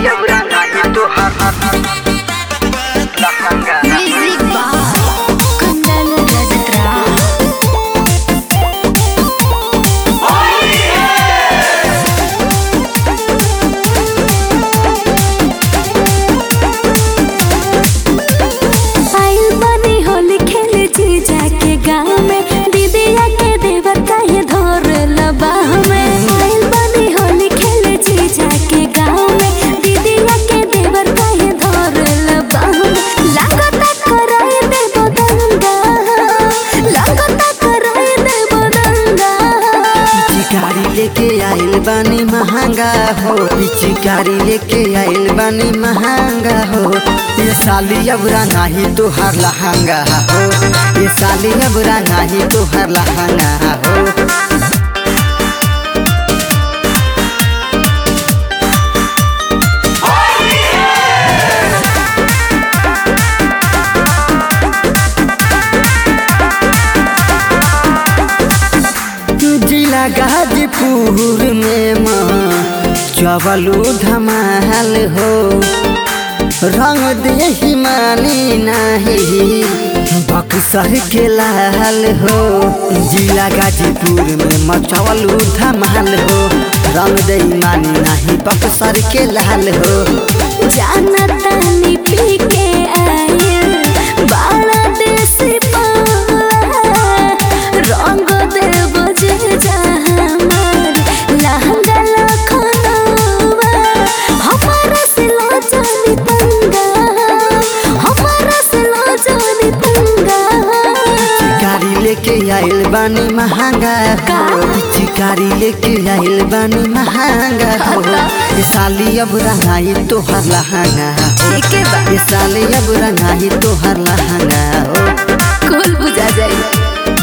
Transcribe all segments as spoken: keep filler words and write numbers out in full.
अब रंगा ये तो हर लहंगा म्यूजिक बाय कुंदन रजतरा। आइल बनी होली खेले जीजा के गाँव में, दीदिया के देवर का ये धोर लबा में। आइल बनी होली खेले जीजा के गाँव में, दीदिया के देवर का ये धोर लबा में। लागता कराई देबो दंगा, लागता कराई देबो दंगा। पिचकारी लेके आइल बानी महंगा हो, पिचकारी लेके आइल बानी महंगा हो। ये साली अबरा नाही तोहार लहंगा हो, ये साली अबरा नाही तोहार लहंगा हो। जिला गाजीपुर में माँ चवलू धमाल हो, रंग दे मानी नहीं बक्सर के लाल हो। जिला गाजीपुर में मचवलू धमाल हो, रंग दे मानी नहीं बक्सर के लाल हो। जाना तानी पी के आइल बाड़ा देसी पाला, रंग देबो जीजा हमार लहंगा लखनऊआ। हमारा से लो जानी पंगा, हमारा से लो जानी पंगा। चिकारी लेके आइल बानी महंगा हो, चिकारी लेके आइल बानी महंगा हो। ये साली अब रंगाई तोहर लहंगा हो, ठीक है बा, ये साली अब रंगाई तोहर लहंगा हो। कुल बुझा जाए।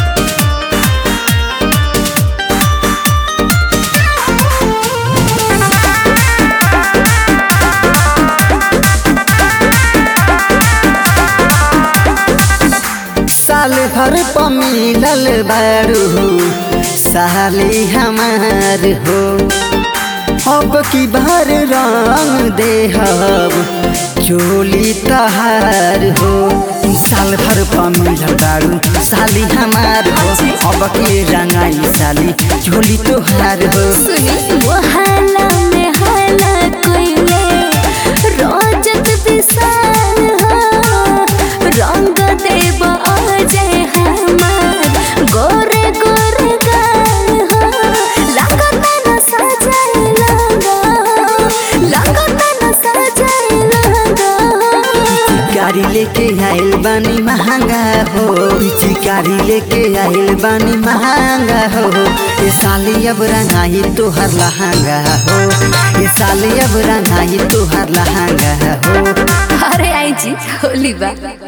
साल भर पर मिलल बारू साली हमार हो, अब की बार रंग देहब चोली तहार हो। साल भर पर मिलल बारू साली हमार हो, अब की रंगाई साली चोली तोहार हो। सुनी वो हाला में हाला कोइले रोजत विशाल हो, रंग देब अजय हमार गोरे गोरे गाल हो। लगता न सजाए लगा, लगता न सजाए लगा। चिकारी लेके आइल बानी महंगा हो, चिकारी लेके आइल बानी महंगा हो। ये साली अब रंगाई तोहर लहंगा हो, ये साली अब रंगाई तोहर लहंगा हो। अरे आई जी होली बा।